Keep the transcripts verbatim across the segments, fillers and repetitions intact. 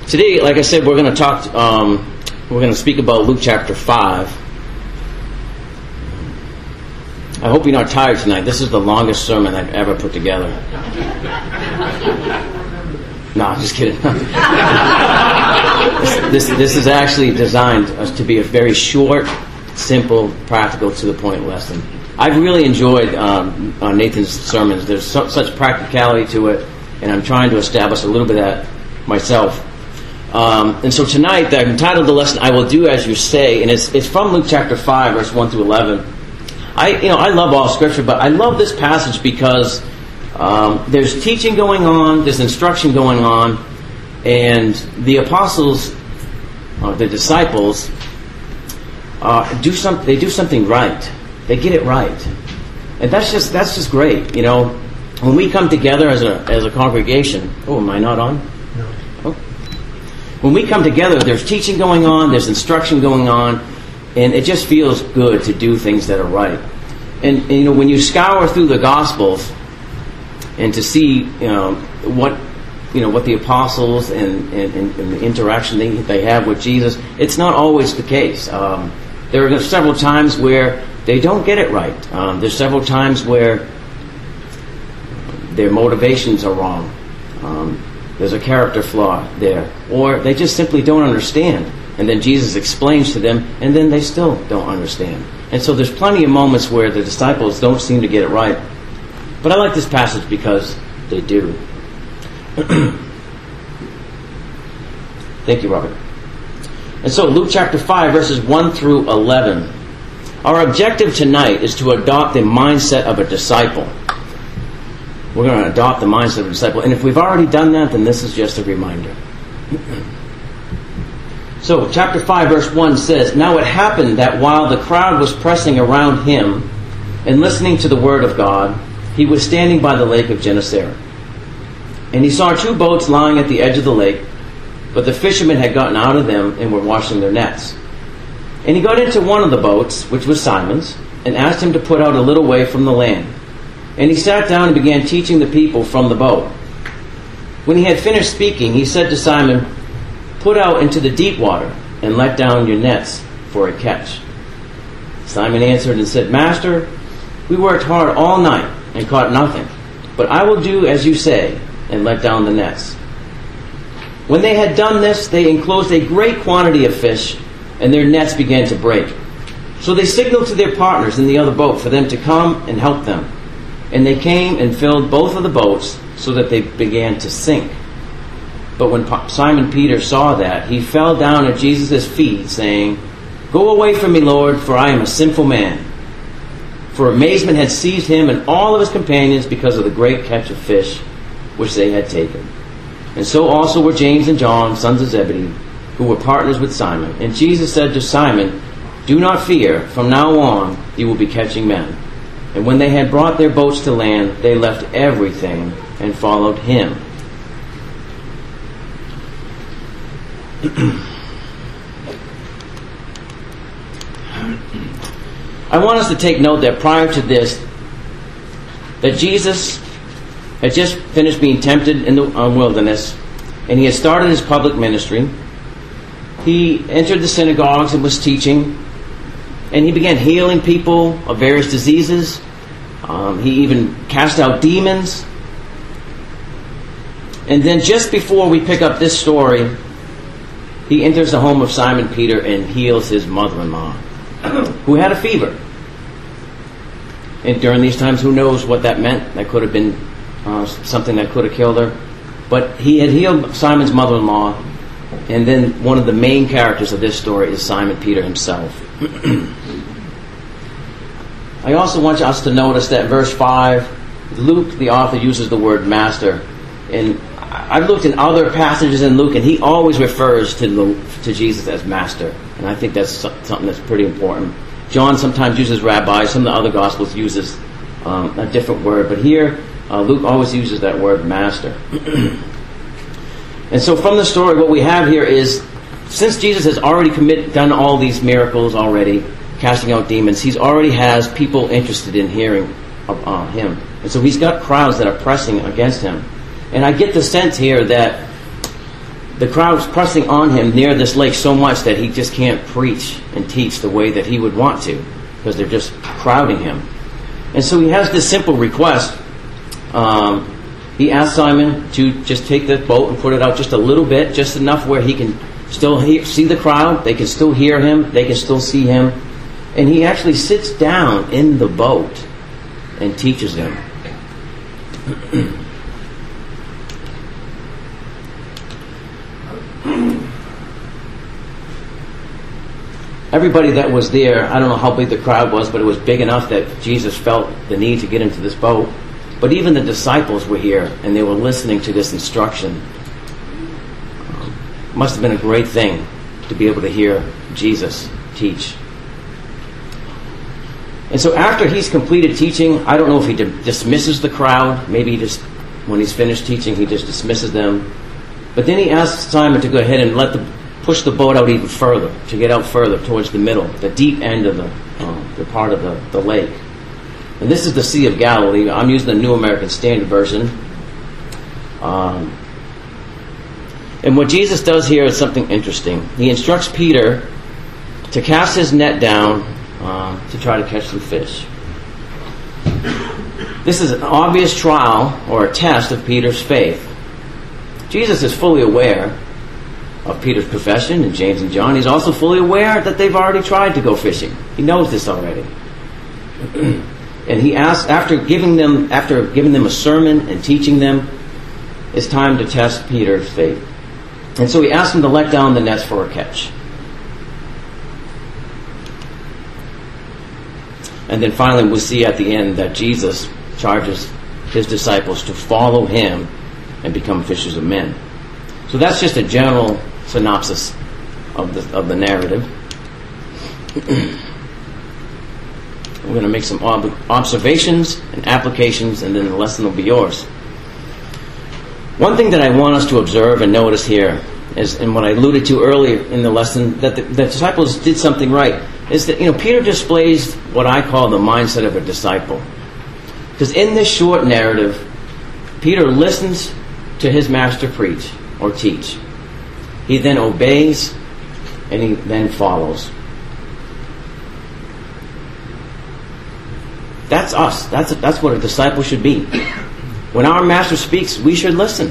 Today, like I said, we're going to talk. Um, we're going to speak about Luke chapter five. I hope you're not tired tonight. This is the longest sermon I've ever put together. No, just kidding. this, this this is actually designed to be a very short, simple, practical, to the point lesson. I've really enjoyed um, uh, Nathan's sermons. There's so, such practicality to it, and I'm trying to establish a little bit of that myself. Um, and so tonight, I've entitled the lesson, "I Will Do As You Say," and it's it's from Luke chapter five, verse one through eleven. I you know I love all Scripture, but I love this passage because um, there's teaching going on, there's instruction going on, and the apostles, uh, the disciples, uh, do some they do something right. They get it right, and that's just that's just great. You know, when we come together as a as a congregation. Oh, am I not on? No. Oh. When we come together, there's teaching going on, there's instruction going on, and it just feels good to do things that are right. And, and you know, when you scour through the Gospels and to see, you know, what you know what the apostles and, and, and the interaction they they have with Jesus, it's not always the case. Um, there are several times where they don't get it right. Um, there's several times where their motivations are wrong. Um, There's a character flaw there. Or they just simply don't understand. And then Jesus explains to them, and then they still don't understand. And so there's plenty of moments where the disciples don't seem to get it right. But I like this passage because they do. Thank you, Robert. And so Luke chapter five, verses one through eleven. Our objective tonight is to adopt the mindset of a disciple. We're going to adopt the mindset of a disciple. And if we've already done that, then this is just a reminder. So, chapter five, verse one says, "Now it happened that while the crowd was pressing around him and listening to the word of God, he was standing by the lake of Gennesaret. And he saw two boats lying at the edge of the lake, but the fishermen had gotten out of them and were washing their nets. And he got into one of the boats, which was Simon's, and asked him to put out a little way from the land. And he sat down and began teaching the people from the boat. When he had finished speaking, he said to Simon, 'Put out into the deep water and let down your nets for a catch.' Simon answered and said, 'Master, we worked hard all night and caught nothing, but I will do as you say and let down the nets.' When they had done this, they enclosed a great quantity of fish, and their nets began to break. So they signaled to their partners in the other boat for them to come and help them. And they came and filled both of the boats so that they began to sink. But when Simon Peter saw that, he fell down at Jesus' feet, saying, 'Go away from me, Lord, for I am a sinful man.' For amazement had seized him and all of his companions because of the great catch of fish which they had taken. And so also were James and John, sons of Zebedee, who were partners with Simon. And Jesus said to Simon, 'Do not fear, from now on you will be catching men.' And when they had brought their boats to land, they left everything and followed him." I want us to take note that prior to this, that Jesus had just finished being tempted in the uh, wilderness, and he had started his public ministry. He entered the synagogues and was teaching, and he began healing people of various diseases. Um, he even cast out demons. And then just before we pick up this story, he enters the home of Simon Peter and heals his mother-in-law, who had a fever. And during these times, who knows what that meant? That could have been uh, something that could have killed her. But he had healed Simon's mother-in-law. And then one of the main characters of this story is Simon Peter himself. I also want us to notice that verse five, Luke, the author, uses the word master. And I've looked in other passages in Luke, and he always refers to, the, to Jesus as master. And I think that's something that's pretty important. John sometimes uses rabbi. Some of the other Gospels uses um, a different word. But here, uh, Luke always uses that word master. And so from the story, what we have here is, since Jesus has already commit, done all these miracles already, casting out demons, he already has people interested in hearing uh, him. And so he's got crowds that are pressing against him. And I get the sense here that the crowd's pressing on him near this lake so much that he just can't preach and teach the way that he would want to, because they're just crowding him. And so he has this simple request. Um, he asks Simon to just take the boat and put it out just a little bit, just enough where he can still hear, see the crowd, they can still hear him, they can still see him. And he actually sits down in the boat and teaches them. Everybody that was there, I don't know how big the crowd was, but it was big enough that Jesus felt the need to get into this boat. But even the disciples were here, and they were listening to this instruction. It must have been a great thing to be able to hear Jesus teach. And so after he's completed teaching, I don't know if he dismisses the crowd. Maybe he just, when he's finished teaching, he just dismisses them. But then he asks Simon to go ahead and let the push the boat out even further, to get out further towards the middle, the deep end of the, uh, the part of the, the lake. And this is the Sea of Galilee. I'm using the New American Standard Version. Um, and what Jesus does here is something interesting. He instructs Peter to cast his net down uh, to try to catch some fish. This is an obvious trial or a test of Peter's faith. Jesus is fully aware of Peter's profession and James and John. He's also fully aware that they've already tried to go fishing. He knows this already. And he asks, after giving them after giving them a sermon and teaching them, it's time to test Peter's faith. And so he asks him to let down the nets for a catch. And then finally we'll see at the end that Jesus charges his disciples to follow him and become fishers of men. So that's just a general synopsis of the of the narrative. We're going to make some ob- observations and applications, and then the lesson will be yours. One thing that I want us to observe and notice here is, and what I alluded to earlier in the lesson, that the, the disciples did something right, is that, you know, Peter displays what I call the mindset of a disciple. Because in this short narrative, Peter listens to his master preach or teach. He then obeys, and he then follows. That's us. That's that's what a disciple should be. When our master speaks, we should listen.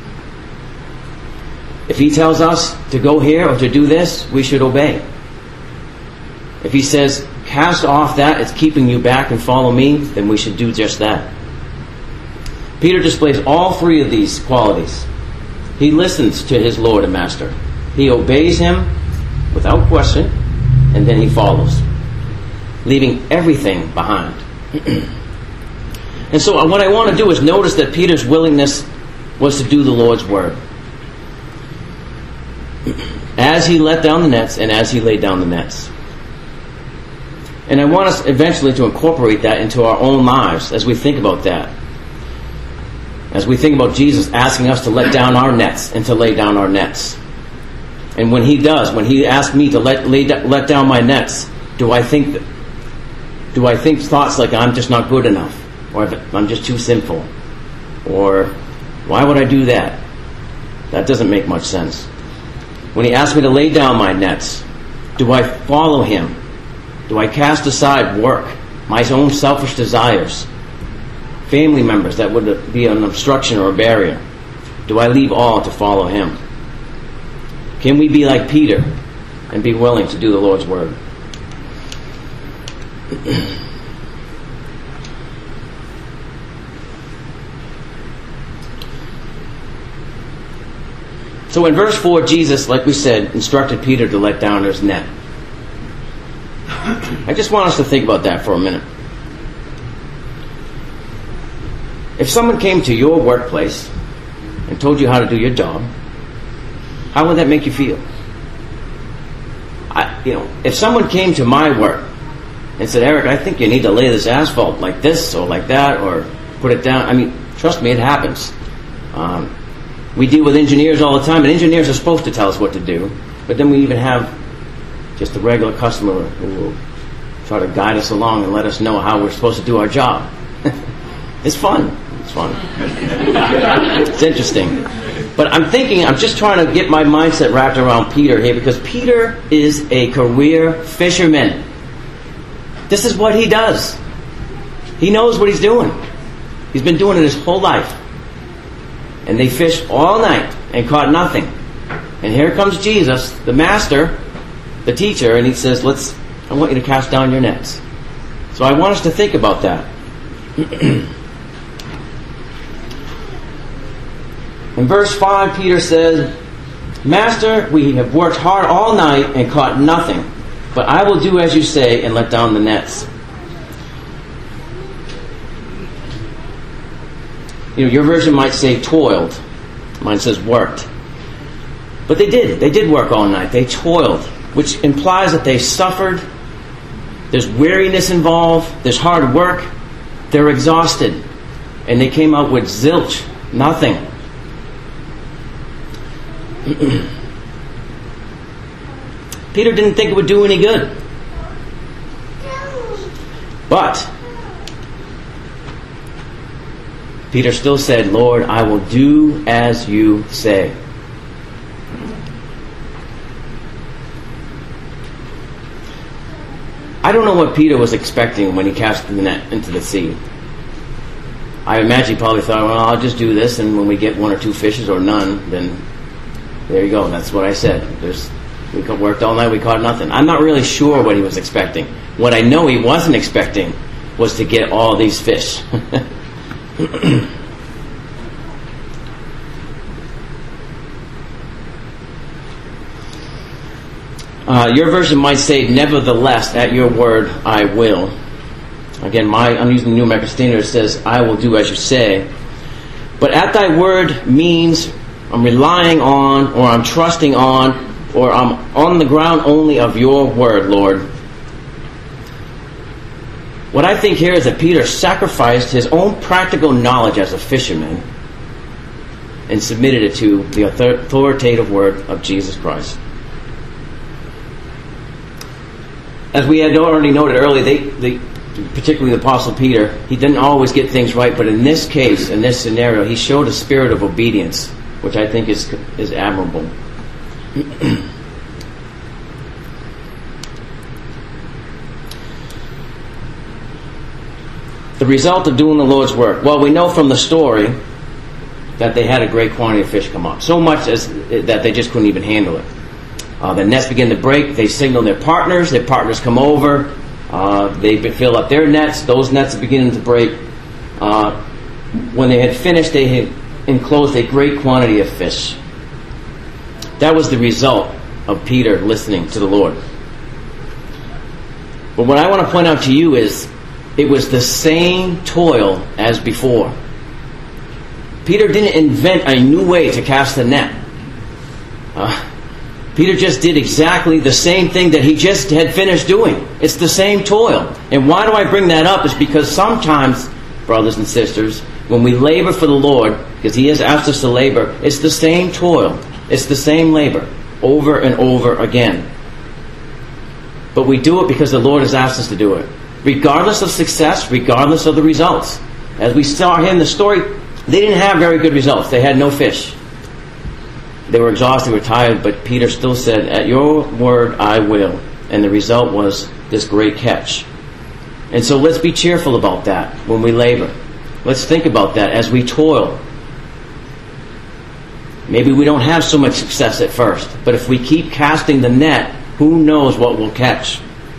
If he tells us to go here or to do this, we should obey. If he says, cast off that, it's keeping you back and follow me, then we should do just that. Peter displays all three of these qualities. He listens to his Lord and Master. He obeys him without question, and then he follows, leaving everything behind. And so what I want to do is notice that Peter's willingness was to do the Lord's word. As he let down the nets and as he laid down the nets. And I want us eventually to incorporate that into our own lives as we think about that. As we think about Jesus asking us to let down our nets and to lay down our nets. And when he does, when he asks me to let lay, let down my nets, do I think that Do I think thoughts like I'm just not good enough, or I'm just too sinful, or why would I do that? That doesn't make much sense. When he asks me to lay down my nets, do I follow him? Do I cast aside work, my own selfish desires, family members that would be an obstruction or a barrier? Do I leave all to follow him? Can we be like Peter and be willing to do the Lord's word? So in verse four, Jesus, like we said, instructed Peter to let down his net. I just want us to think about that for a minute. If someone came to your workplace and told you how to do your job, how would that make you feel? I, you know, if someone came to my work and said, Eric, I think you need to lay this asphalt like this or like that, or put it down. I mean, trust me, it happens. Um, we deal with engineers all the time, and engineers are supposed to tell us what to do. But then we even have just a regular customer who will try to guide us along and let us know how we're supposed to do our job. It's fun. It's fun. It's interesting. But I'm thinking, I'm just trying to get my mindset wrapped around Peter here, because Peter is a career fisherman. This is what he does. He knows what he's doing. He's been doing it his whole life. And they fished all night and caught nothing. And here comes Jesus, the master, the teacher, and he says, "Let's. I want you to cast down your nets." So I want us to think about that. In verse five, Peter says, "Master, we have worked hard all night and caught nothing, but I will do as you say and let down the nets." You know, your version might say toiled. Mine says worked. But they did. They did work all night. They toiled, which implies that they suffered. There's weariness involved. There's hard work. They're exhausted. And they came out with zilch, nothing. Peter didn't think it would do any good. But Peter still said, "Lord, I will do as you say." I don't know what Peter was expecting when he cast the net into the sea. I imagine he probably thought, well, I'll just do this, and when we get one or two fishes or none, then there you go. That's what I said. There's, we worked all night, we caught nothing. I'm not really sure what he was expecting. What I know he wasn't expecting was to get all these fish. Uh, your version might say, "Nevertheless, at your word, I will." Again, my I'm using the New American Standard. It says, "I will do as you say." But "at thy word" means I'm relying on, or I'm trusting on, or I'm on the ground only of your word, Lord. What I think here is that Peter sacrificed his own practical knowledge as a fisherman and submitted it to the authoritative word of Jesus Christ. As we had already noted earlier, they, they, particularly the Apostle Peter, he didn't always get things right, but in this case, in this scenario, he showed a spirit of obedience, which I think is, is admirable. The result of doing the Lord's work. Well, we know from the story that they had a great quantity of fish come up. So much as that they just couldn't even handle it. Uh, the nets begin to break. They signal their partners. Their partners come over. Uh, they fill up their nets. Those nets are beginning to break. Uh, when they had finished, they had enclosed a great quantity of fish. That was the result of Peter listening to the Lord. But what I want to point out to you is it was the same toil as before. Peter didn't invent a new way to cast the net. Uh, Peter just did exactly the same thing that he just had finished doing. It's the same toil. And why do I bring that up? Is because sometimes, brothers and sisters, when we labor for the Lord, because he has asked us to labor, it's the same toil. It's the same labor over and over again. But we do it because the Lord has asked us to do it. Regardless of success, regardless of the results. As we saw here in the story, they didn't have very good results. They had no fish. They were exhausted, they were tired, but Peter still said, "At your word I will." And the result was this great catch. And so let's be cheerful about that when we labor. Let's think about that as we toil. Maybe we don't have so much success at first, but if we keep casting the net, who knows what we'll catch.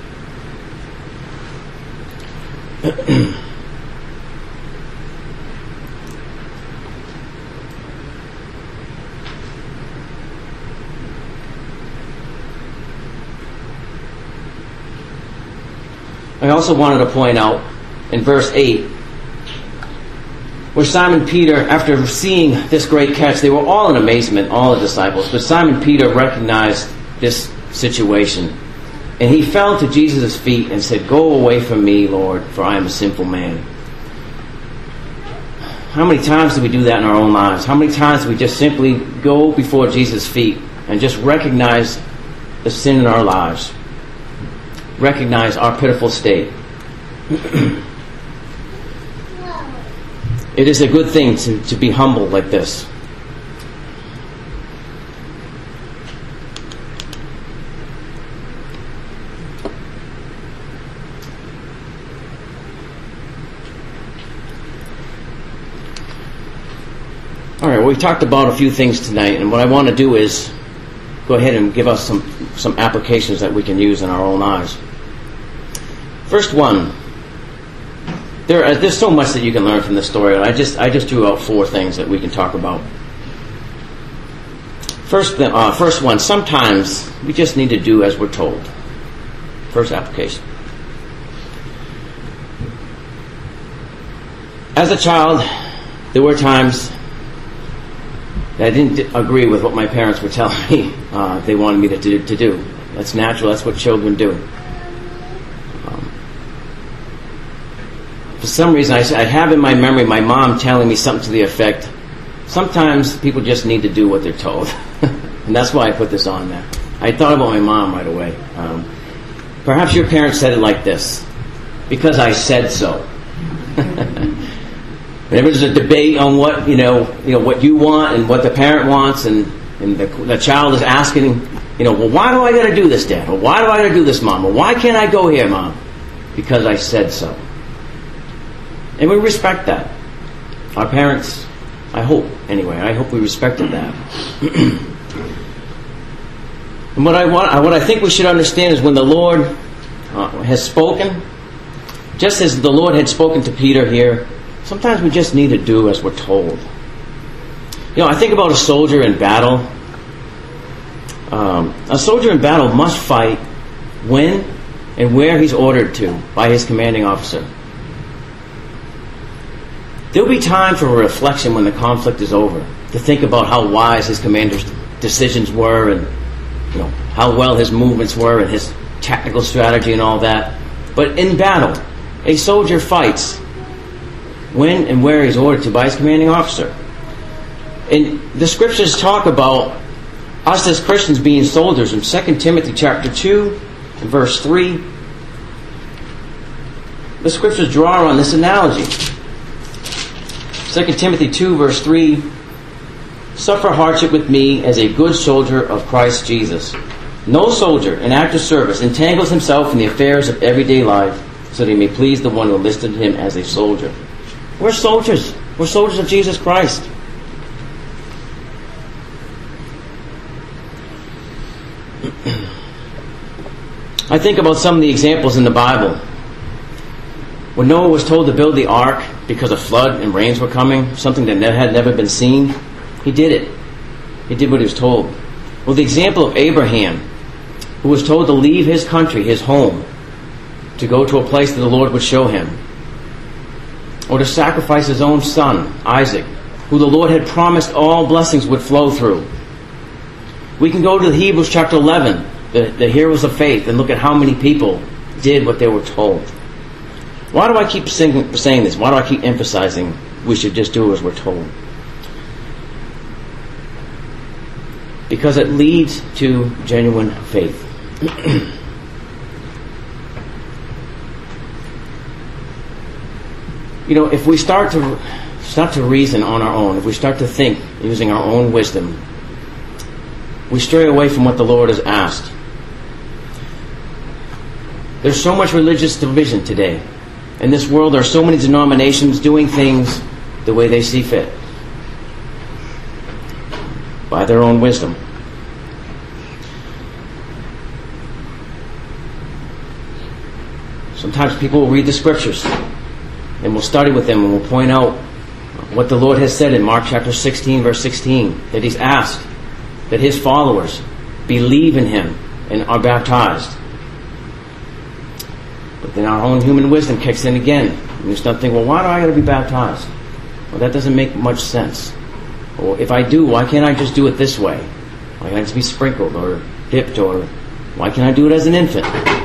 I also wanted to point out in verse eight, where Simon Peter, after seeing this great catch, they were all in amazement, all the disciples, but Simon Peter recognized this situation. And he fell to Jesus' feet and said, "Go away from me, Lord, for I am a sinful man." How many times do we do that in our own lives? How many times do we just simply go before Jesus' feet and just recognize the sin in our lives? Recognize our pitiful state. It is a good thing to, to be humble like this. All right, well, we talked about a few things tonight, and what I want to do is go ahead and give us some, some applications that we can use in our own lives. First one, there, uh, there's so much that you can learn from this story. I just I just drew out four things that we can talk about. First, uh, first one, sometimes we just need to do as we're told. First application. As a child, there were times I didn't agree with what my parents were telling me uh, they wanted me to do, to do. That's natural. That's what children do. Um, for some reason, I, I have in my memory my mom telling me something to the effect, sometimes people just need to do what they're told. And that's why I put this on there. I thought about my mom right away. Um, perhaps your parents said it like this, because I said so. Whenever there's a debate on what you know, you know what you want and what the parent wants, and, and the, the child is asking, you know, well, why do I got to do this, Dad? Or why do I got to do this, Mom? Or why can't I go here, Mom? Because I said so. And we respect that. Our parents, I hope, anyway, I hope we respected that. And what I want, what I think we should understand is when the Lord uh, has spoken, just as the Lord had spoken to Peter here, sometimes we just need to do as we're told. You know, I think about a soldier in battle. Um, a soldier in battle must fight when and where he's ordered to by his commanding officer. There'll be time for a reflection when the conflict is over, to think about how wise his commander's decisions were, and you know how well his movements were, and his tactical strategy and all that. But in battle, a soldier fights when and where he's ordered to by his commanding officer. And the scriptures talk about us as Christians being soldiers. In Second Timothy chapter two and verse three, the scriptures draw on this analogy. Second Timothy two verse three, suffer hardship with me as a good soldier of Christ Jesus. No soldier in active service entangles himself in the affairs of everyday life, so that he may please the one who enlisted him as a soldier. We're soldiers. We're soldiers of Jesus Christ. I think about some of the examples in the Bible. When Noah was told to build the ark because a flood and rains were coming, something that had never been seen, he did it. He did what he was told. Well, the example of Abraham, who was told to leave his country, his home, to go to a place that the Lord would show him, or to sacrifice his own son, Isaac, who the Lord had promised all blessings would flow through. We can go to Hebrews chapter eleven, the, the heroes of faith, and look at how many people did what they were told. Why do I keep sing, saying this? Why do I keep emphasizing we should just do as we're told? Because it leads to genuine faith. You know, if we start to start to reason on our own, if we start to think using our own wisdom, we stray away from what the Lord has asked. There's so much religious division today. In this world, there are so many denominations doing things the way they see fit, by their own wisdom. Sometimes people will read the scriptures, and we'll study with them, and we'll point out what the Lord has said in Mark chapter sixteen, verse sixteen, that He's asked that His followers believe in Him and are baptized. But then our own human wisdom kicks in again, and we start thinking, well, why do I got to be baptized? Well, that doesn't make much sense. Or if I do, why can't I just do it this way? Why can't I just be sprinkled or dipped? Or why can't I do it as an infant?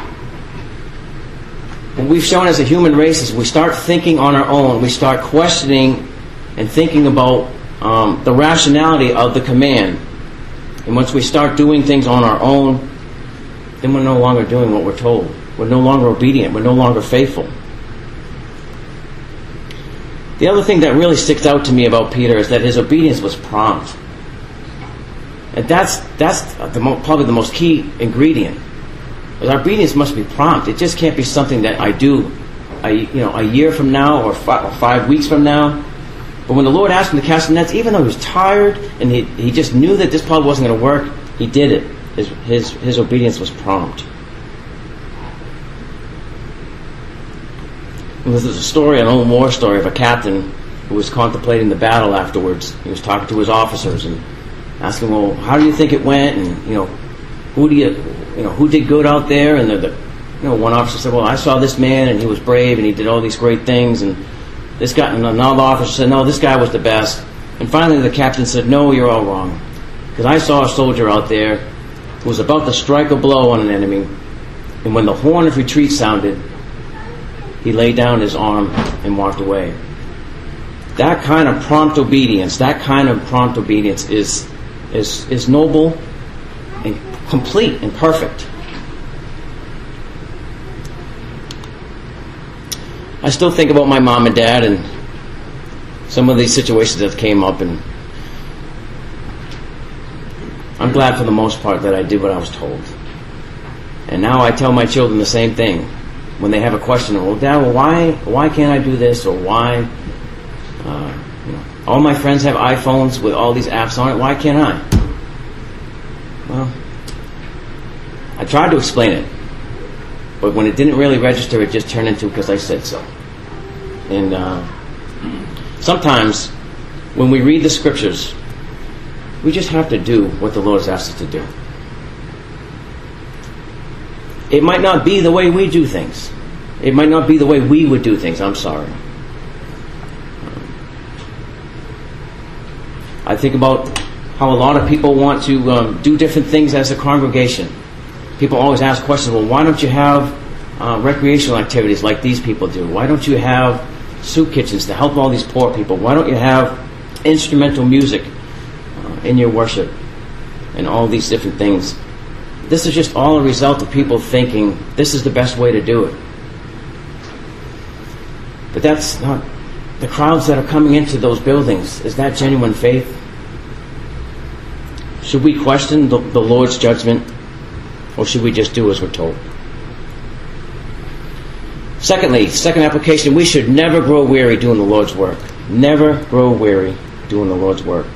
What we've shown as a human race is we start thinking on our own. We start questioning and thinking about um, the rationality of the command. And once we start doing things on our own, then we're no longer doing what we're told. We're no longer obedient. We're no longer faithful. The other thing that really sticks out to me about Peter is that his obedience was prompt. And that's that's the mo- probably the most key ingredient. Our obedience must be prompt. It just can't be something that I do a, you know, a year from now or five, or five weeks from now. But when the Lord asked him to cast the nets, even though he was tired and he, he just knew that this probably wasn't going to work, he did it. His, his, his obedience was prompt. And this is a story, an old war story of a captain who was contemplating the battle afterwards. He was talking to his officers and asking, well, how do you think it went? And, you know, who do you, you know, who did good out there? And the, the you know, one officer said, well, I saw this man and he was brave and he did all these great things. And this guy, and another officer said, no, this guy was the best. And finally the captain said, no, you're all wrong. Because I saw a soldier out there who was about to strike a blow on an enemy. And when the horn of retreat sounded, he laid down his arm and walked away. That kind of prompt obedience, that kind of prompt obedience is is is noble and complete and perfect. I still think about my mom and dad and some of these situations that came up, and I'm glad for the most part that I did what I was told. And now I tell my children the same thing. When they have a question, well, Dad, well, why why can't I do this, or why? Uh, you know, all my friends have iPhones with all these apps on it. Why can't I? Well, I tried to explain it, but when it didn't really register, it just turned into because I said so. And uh, sometimes, when we read the scriptures, we just have to do what the Lord has asked us to do. It might not be the way we do things. It might not be the way we would do things. I'm sorry. I think about how a lot of people want to um, do different things as a congregation. People always ask questions, well, why don't you have uh, recreational activities like these people do? Why don't you have soup kitchens to help all these poor people? Why don't you have instrumental music uh, in your worship and all these different things? This is just all a result of people thinking this is the best way to do it. But that's not the crowds that are coming into those buildings. Is that genuine faith? Should we question the, the Lord's judgment, or should we just do as we're told? Secondly, second application, we should never grow weary doing the Lord's work. Never grow weary doing the Lord's work.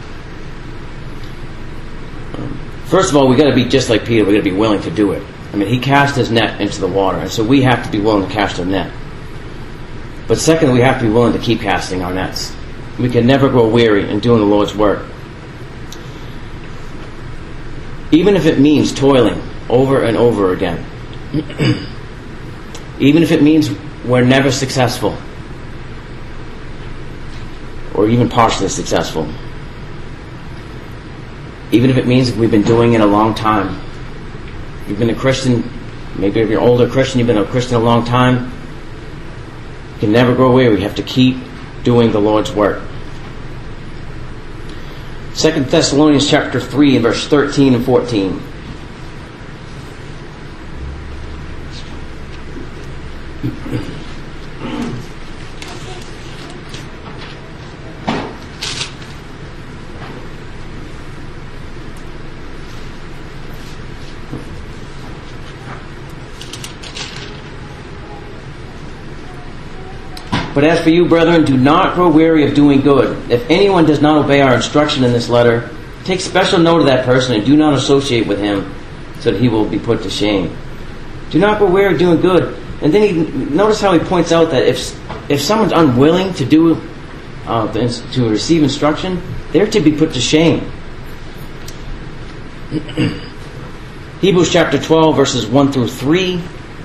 First of all, we've got to be just like Peter. We've got to be willing to do it. I mean, he cast his net into the water, and so we have to be willing to cast our net. But second, we have to be willing to keep casting our nets. We can never grow weary in doing the Lord's work. Even if it means toiling over and over again. Even if it means we're never successful. Or even partially successful. Even if it means we've been doing it a long time. You've been a Christian, maybe if you're an older Christian, you've been a Christian a long time. You can never grow weary. You have to keep doing the Lord's work. Second Thessalonians chapter three and verse thirteen and fourteen. But as for you, brethren, do not grow weary of doing good. If anyone does not obey our instruction in this letter, take special note of that person and do not associate with him, so that he will be put to shame. Do not grow weary of doing good. And then he notice how he points out that if if someone's unwilling to do uh, to receive instruction, they're to be put to shame. Hebrews chapter twelve, verses one through three.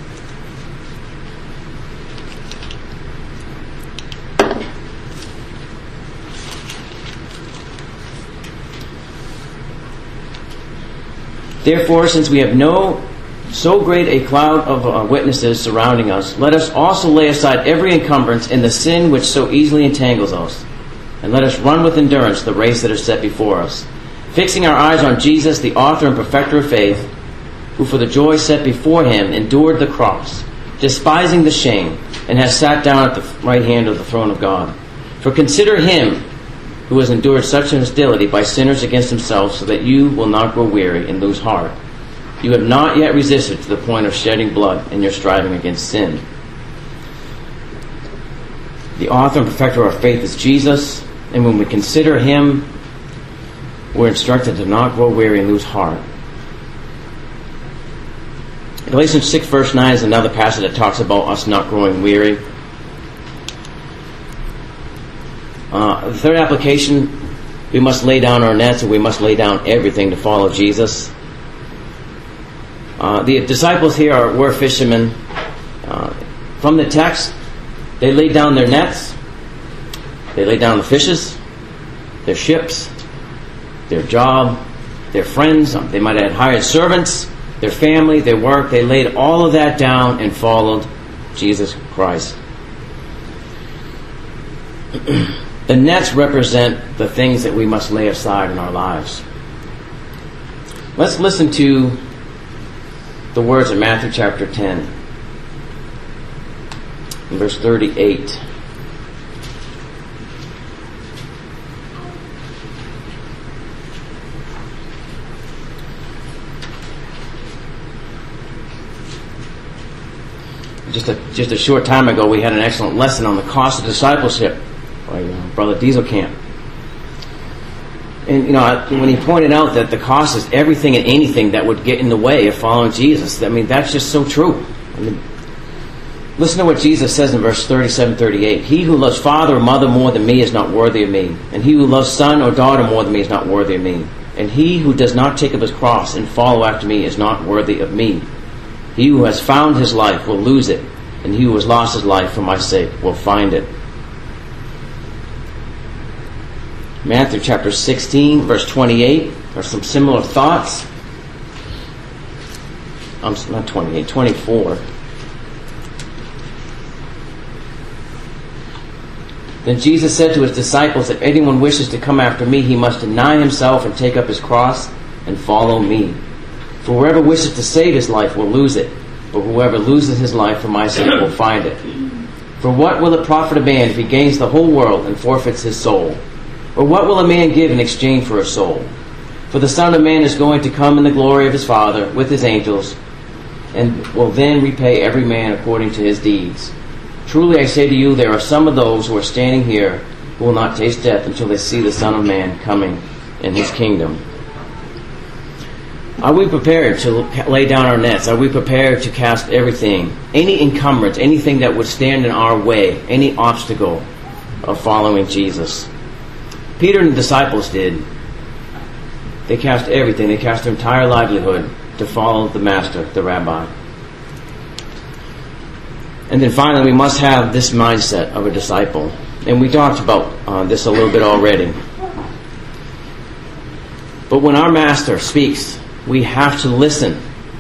Therefore, since we have no so great a cloud of uh, witnesses surrounding us, let us also lay aside every encumbrance and the sin which so easily entangles us, and let us run with endurance the race that is set before us, fixing our eyes on Jesus, the author and perfecter of faith, who for the joy set before him endured the cross, despising the shame, and has sat down at the right hand of the throne of God. For consider him who has endured such an hostility by sinners against himself, so that you will not grow weary and lose heart. You have not yet resisted to the point of shedding blood in your striving against sin. The author and perfecter of our faith is Jesus, and when we consider him, we're instructed to not grow weary and lose heart. Galatians six verse nine is another passage that talks about us not growing weary. Uh, the third application, we must lay down our nets, and we must lay down everything to follow Jesus. Uh, the disciples here are, were fishermen. Uh, from the text, they laid down their nets, they laid down the fishes, their ships, their job, their friends. They might have had hired servants, their family, their work. They laid all of that down and followed Jesus Christ. The nets represent the things that we must lay aside in our lives. Let's listen to the words in Matthew chapter ten, in verse thirty-eight. Just a, just a short time ago, we had an excellent lesson on the cost of discipleship by uh, Brother Dieselkamp. And, you know, when he pointed out that the cost is everything and anything that would get in the way of following Jesus, I mean, that's just so true. I mean, listen to what Jesus says in verse thirty-seven, thirty-eight. He who loves father or mother more than me is not worthy of me. And he who loves son or daughter more than me is not worthy of me. And he who does not take up his cross and follow after me is not worthy of me. He who has found his life will lose it, and he who has lost his life for my sake will find it. Matthew chapter sixteen, verse twenty-eight, are some similar thoughts. I'm not twenty-eight, twenty-four. Then Jesus said to his disciples, if anyone wishes to come after me, he must deny himself and take up his cross and follow me. For whoever wishes to save his life will lose it, but whoever loses his life for my sake will find it. For what will it profit a man if he gains the whole world and forfeits his soul? Or what will a man give in exchange for a soul? For the Son of Man is going to come in the glory of his Father with his angels, and will then repay every man according to his deeds. Truly I say to you, there are some of those who are standing here who will not taste death until they see the Son of Man coming in his kingdom. Are we prepared to lay down our nets? Are we prepared to cast everything, any encumbrance, anything that would stand in our way, any obstacle of following Jesus? Peter and the disciples did. They cast everything. They cast their entire livelihood to follow the master, the rabbi. And then finally, we must have this mindset of a disciple. And we talked about uh, this a little bit already. But when our master speaks, we have to listen.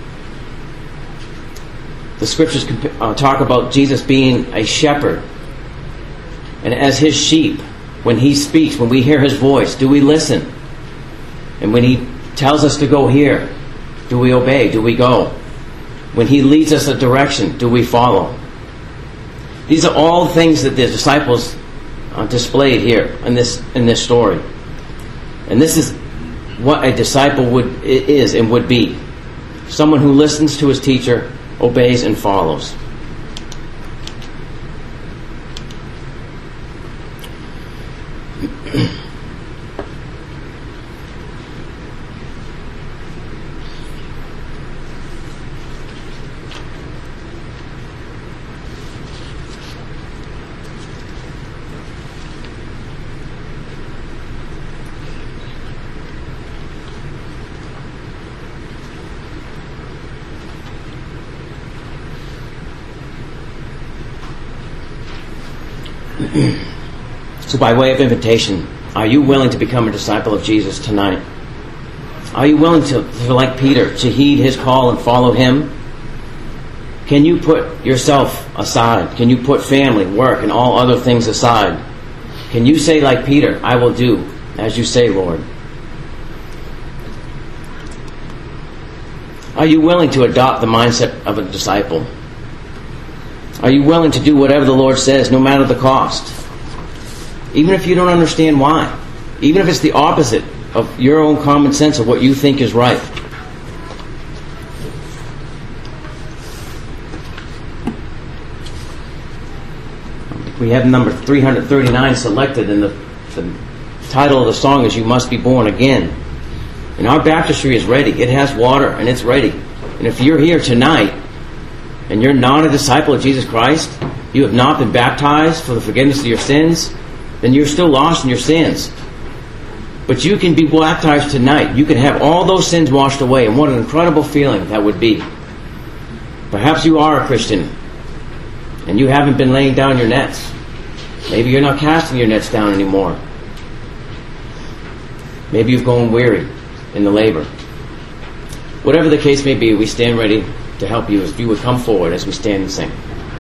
The scriptures uh, talk about Jesus being a shepherd. And as his sheep, when he speaks, when we hear his voice, do we listen? And when he tells us to go here, do we obey? Do we go? When he leads us a direction, do we follow? These are all things that the disciples uh, displayed here in this in this story. And this is what a disciple would is and would be. Someone who listens to his teacher, obeys, and follows. So by way of invitation, are you willing to become a disciple of Jesus tonight? Are you willing to, to, like Peter, to heed his call and follow him? Can you put yourself aside? Can you put family, work, and all other things aside? Can you say like Peter, I will do as you say, Lord? Are you willing to adopt the mindset of a disciple? Are you willing to do whatever the Lord says, no matter the cost? even if you don't understand why, even if it's the opposite of your own common sense of what you think is right. We have number three hundred thirty-nine selected, and the, the title of the song is "You Must Be Born Again." And our baptistry is ready. It has water, and it's ready. And if you're here tonight, and you're not a disciple of Jesus Christ, you have not been baptized for the forgiveness of your sins, then you're still lost in your sins. But you can be baptized tonight. You can have all those sins washed away, and what an incredible feeling that would be. Perhaps you are a Christian, and you haven't been laying down your nets. Maybe you're not casting your nets down anymore. Maybe you've grown weary in the labor. Whatever the case may be, we stand ready to help you if you would come forward as we stand and sing.